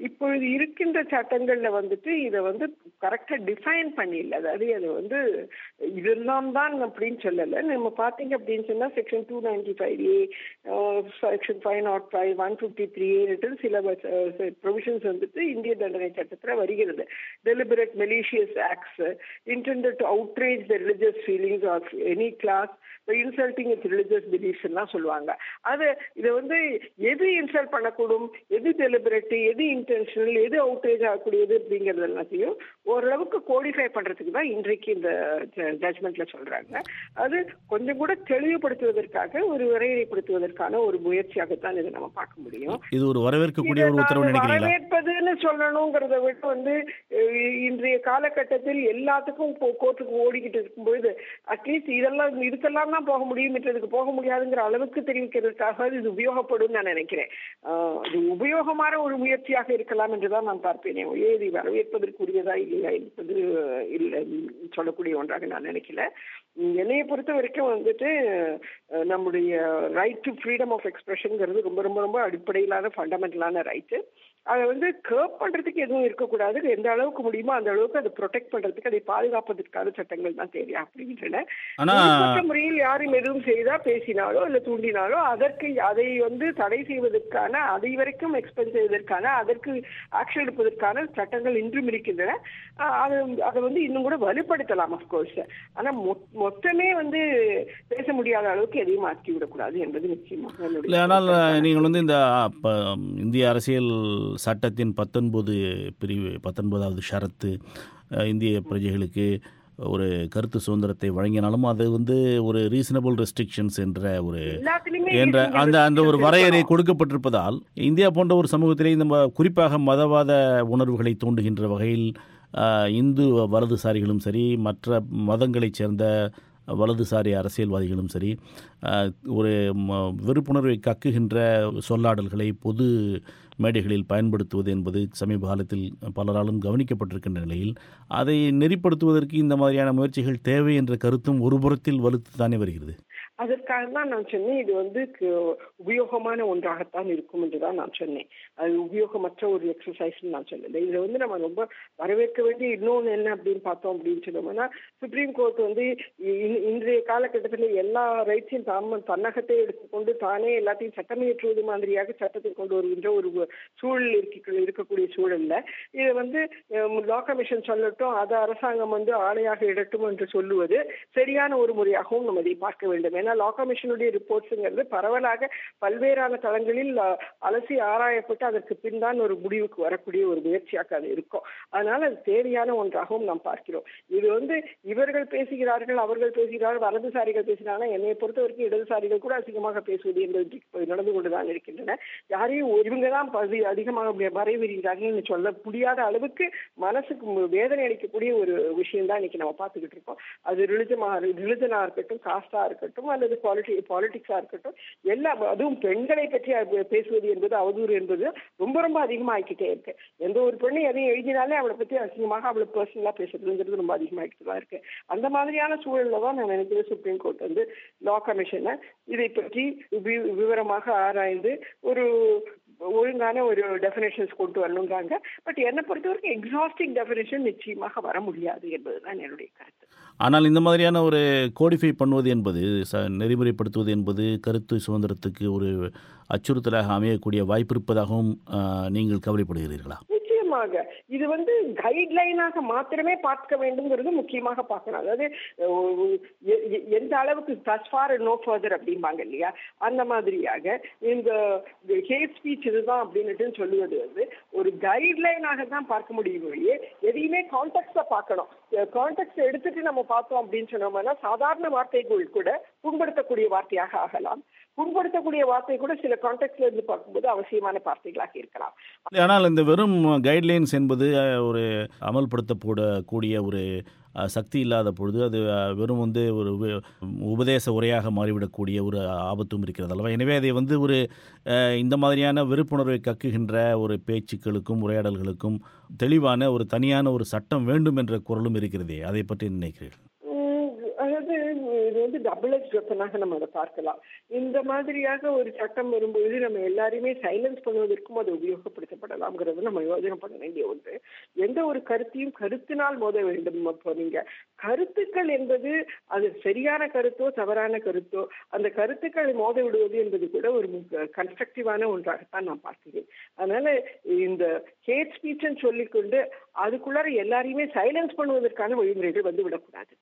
இப்பொழுது இருக்கின்ற சட்டங்கள்ல வந்துட்டு இதை வந்து கரெக்டா டிஃபைன் பண்ணிடல. அதாவது அது வந்து இதெல்லாம் தான் அப்படின்னு சொல்லலை. நம்ம பார்த்தீங்க அப்படின்னு சொன்னா செக்ஷன் 295A, செக்ஷன் 505, 153A சில ப்ரொவிஷன்ஸ் வந்துட்டு இந்திய தண்டனை சட்டத்தில் வருகிறது. Deliberate malicious acts intended to outrage the religious feelings of any class by insulting its religious beliefs எல்லாம் சொல்லுவாங்க. அது இதை வந்து எது இன்சல்ட் பண்ணக்கூடும், எது டெலிபரேட், எது இன்டென்ஷனல், எது அவுட்ரேஜ் ஆகக்கூடியது அப்படிங்கிறது எல்லாத்தையும் ஓரளவுக்கு கோடிஃபை பண்றதுக்கு தான் இன்றைக்கு இந்த ஜட்மெண்ட்ல சொல்றாங்க. அது கொஞ்சம் கூட தெளிவுபடுத்துவதற்காக, ஒரு வரையறைப்படுத்துவதற்கான ஒரு முயற்சியாகத்தான் இதை நம்ம பார்க்க முடியும். இது ஒரு வரவேற்கக்கூடிய ஒரு உத்தரவு நினைக்கிறீங்களா? வரவேற்பதுன்னு சொல்லணுங்கிறத விட வந்து இன்றைய காலகட்டத்தில் எல்லாத்துக்கும் கோர்ட்டுக்கு ஓடிக்கிட்டு இருக்கும்போது அட்லீஸ்ட் இதுக்கெல்லாம் தான் போக முடியும், மற்றதுக்கு போக முடியாதுங்கிற அளவுக்கு தெரிவிக்கிறதுக்காக இது உபயோகப்படும் நான் நினைக்கிறேன். இது உபயோகமான ஒரு முயற்சியாக இருக்கலாம் என்றுதான் நான் பார்ப்பேன். இது வரவேற்பதற்குரியதா இல்லையா என்பது இல்லை சொல்லக்கூடிய ஒன்றாக நான் நினைக்கல. என்னையை பொறுத்த வரைக்கும் வந்துட்டு நம்முடைய ரைட் டு ஃப்ரீடம் ஆஃப் எக்ஸ்பிரஷன்ங்கிறது ரொம்ப ரொம்ப ரொம்ப அடிப்படையிலான ஃபண்டமெண்டலான ரைட்டு. அதை வந்து கர்ப் பண்றதுக்கு எதுவும் இருக்கக்கூடாது. எந்த அளவுக்கு முடியுமோ அந்த அளவுக்கு அதை ப்ரொடெக்ட் பண்றதுக்கு, அதை பாதுகாப்பதற்கான சட்டங்கள் தான் தேவை அப்படின்றன. முறையில் யாரும் எதுவும் செய்தா, பேசினாலோ இல்ல தூண்டினாலோ அதை வந்து தடை செய்வதற்கான, அதை வரைக்கும் எக்ஸ்பென்ஸ் செய்வதற்கான, அதற்கு ஆக்ஷன் எடுப்பதற்கான சட்டங்கள் இன்றும் இருக்கின்றன. அதை வந்து இன்னும் கூட வலுப்படுத்தலாம் அப்கோர்ஸ். ஆனா மொத்தமே வந்து பேச முடியாத அளவுக்கு எதையும் மாற்றி விடக்கூடாது என்பது நிச்சயமாக. ஆனால் நீங்கள் வந்து இந்த இந்திய அரசியல் சட்டத்தின் 19வது ஷரத்து இந்திய பிரஜைகளுக்கு ஒரு கருத்து சுதந்திரத்தை வழங்கினாலும் அது வந்து ஒரு ரீசனபிள் ரெஸ்ட்ரிக்ஷன்ஸ் என்ற அந்த ஒரு வரையறை கொடுக்கப்பட்டிருப்பதால் இந்தியா போன்ற ஒரு சமூகத்திலே இந்த குறிப்பாக மதவாத உணர்வுகளை தூண்டுகின்ற வகையில் இந்து வலதுசாரிகளும் சரி, மற்ற மதங்களைச் சேர்ந்த வலதுசாரி அரசியல்வாதிகளும் சரி, ஒரு வெறுப்புணர்வை கக்குகின்ற சொல்லாடல்களை பொது மேடைகளில் பயன்படுத்துவது என்பது சமீப காலத்தில் பலராலும் கவனிக்கப்பட்டிருக்கின்ற நிலையில் அதை நெறிப்படுத்துவதற்கு இந்த மாதிரியான முயற்சிகள் தேவை என்ற கருத்தும் ஒரு புறத்தில் வலுத்துத்தானே வருகிறது. அதற்காக தான் நான் சொன்னேன் இது வந்து உபயோகமான ஒன்றாகத்தான் இருக்கும் என்றுதான் நான் சொன்னேன். அது உபயோகமற்ற ஒரு எக்ஸசைஸ் நான் சொல்லலை. இதுல வந்து நம்ம ரொம்ப வரவேற்க வேண்டிய இன்னொன்று என்ன அப்படின்னு பார்த்தோம் அப்படின்னு சொன்னோம்னா, சுப்ரீம் கோர்ட் வந்து இன்றைய காலகட்டத்தில் எல்லா ரைட்ஸையும் தன்னகத்தை எடுத்துக்கொண்டு தானே எல்லாத்தையும் சட்டம் இயற்றுவது மாதிரியாக சட்டத்தை கொண்டு வருகின்ற ஒரு சூழல் இருக்கக்கூடிய சூழல்ல இதை வந்து லா கமிஷன் சொல்லட்டும், அதை அரசாங்கம் வந்து ஆணையாக இடட்டும் என்று சொல்லுவது சரியான ஒரு முறையாகவும் நம்ம இதை பார்க்க வேண்டும். ஏன்னா லா கமிஷனுடைய ரிப்போர்ட்ஸுங்கிறது பரவலாக பல்வேறான தளங்களில் அலசி ஆராயப்பட்டு அதற்கு பின் தான் ஒரு முடிவுக்கு வரக்கூடிய ஒரு முயற்சியாக அது இருக்கும். அதனால அது தேவையான ஒன்றாகவும் நாம் பார்க்கிறோம். இது வந்து இவர்கள் பேசுகிறார்கள், அவர்கள் பேசுகிறார்கள், வலதுசாரிகள் பேசுகிறார்கள். என்னை பொறுத்த வரைக்கும் இடதுசாரிகள் கூட அதிகமாக பேசுவது என்பது நடந்து கொண்டுதான் இருக்கின்றன. யாரையும் இவங்க தான் அதிகமாக வரைவிடுகிறார்கள் சொல்ல முடியாத அளவுக்கு மனசுக்கு வேதனை அளிக்கக்கூடிய ஒரு விஷயம் தான் இன்னைக்கு நம்ம பார்த்துக்கிட்டு இருக்கோம். அது ரிலிஜனா இருக்கட்டும், காஸ்டா இருக்கட்டும், அல்லது பாலிடிக்ஸா இருக்கட்டும், எல்லாம். அதுவும் பெண்களை பற்றி பேசுவது என்பது, அவதூறு என்பது ரொம்ப ரொம்ப அதிகமாகிக்கிட்டே இருக்கு. எந்த ஒரு பெண்ணை எதையும் எழுதினாலே அவளை பற்றி அசிங்கமாக அவளை பர்சனலா பேசுறதுங்கிறது ரொம்ப அதிகமாகிட்டு தான் இருக்கு. அந்த மாதிரியான சூழல்ல தான் நான் நினைக்கிறேன் சுப்ரீம் கோர்ட் வந்து லா கமிஷனை இதை பற்றி விவரமாக ஆராய்ந்து ஒரு ஒழுங்கான ஒரு டெஃபினேஷன்ஸ் கொண்டு வரணுங்கிறாங்க. பட் என்னை பொறுத்த வரைக்கும் எக்ஸாஸ்டிங் டெஃபினேஷன் நிச்சயமாக வர முடியாது என்பதுதான் என்னுடைய கருத்து. ஆனால் இந்த மாதிரியான ஒரு கோடிஃபை பண்ணுவது என்பது, நெறிமுறைப்படுத்துவது என்பது கருத்து சுதந்திரத்துக்கு ஒரு அச்சுறுத்தலாக அமையக்கூடிய வாய்ப்பு இருப்பதாகவும் நீங்கள் கவலைப்படுகிறீர்களா? இது வந்து கைட்லைனாக மாத்திரமே பார்க்க வேண்டும்ங்கிறது முக்கியமாக பார்க்கணும். அதாவது எந்த அளவுக்கு thus far and no further அப்படிம்பாங்க இல்லையா, அந்த மாதிரியாக இந்த ஹேட் ஸ்பீச் இதுதான் அப்படின்னு சொல்லுவது வந்து ஒரு கைட்லைனாக தான் பார்க்க முடியும். எதையுமே கான்டெக்ட்ல பார்க்கணும். கான்டெக்ட் எடுத்துட்டு நம்ம பார்த்தோம் அப்படின்னு சொன்னோம்னா சாதாரண வார்த்தைகள் கூட புண்படுத்தக்கூடிய வார்த்தையாக ஆகலாம். புண்படுத்தக்கூடிய வார்த்தை கூட சில கான்டெக்ட்ல இருந்து பார்க்கும்போது அவசியமான வார்த்தைகளாக இருக்கலாம். ஆனால் இந்த வெறும் கைட்லைன்ஸ் என்பது ஒரு அமல்படுத்தப்படக்கூடிய ஒரு சக்தி இல்லாத பொழுது அது வெறும் வந்து ஒரு உபதேச உரையாக மாறிவிடக்கூடிய ஒரு ஆபத்தும் இருக்கிறது அல்லவா? எனவே அதை வந்து ஒரு இந்த மாதிரியான வெறுப்புணர்வை கக்குகின்ற ஒரு பேச்சுக்களுக்கும் உரையாடல்களுக்கும் தெளிவான ஒரு தனியான ஒரு சட்டம் வேண்டும் என்ற குரலும் இருக்கிறதே, அதை பற்றி நினைக்கிறீர்கள்? அதாவது இது வந்து டபுள் ப்ரிவிலேஜ் வெப்பனாக நம்ம அதை பார்க்கலாம். இந்த மாதிரியாக ஒரு சட்டம் வரும்போது நம்ம எல்லாரையுமே சைலன்ஸ் பண்ணுவதற்கும் அது உபயோகப்படுத்தப்படலாம்ங்கிறது நம்ம யோசனை பண்ண வேண்டிய ஒன்று. எந்த ஒரு கருத்தையும் கருத்தினால் மோத வேண்டும். அப்போ நீங்க கருத்துக்கள் என்பது அது சரியான கருத்தோ தவறான கருத்தோ அந்த கருத்துக்களை மோத விடுவது என்பது கூட ஒரு கன்ஸ்ட்ரக்டிவான ஒன்றாகத்தான் நான் பார்க்கிறேன். அதனால இந்த ஹேட் ஸ்பீச் சொல்லிக்கொண்டு அதுக்குள்ளார எல்லாரையுமே சைலன்ஸ் பண்ணுவதற்கான வழிமுறைகள் வந்து விடக்கூடாது.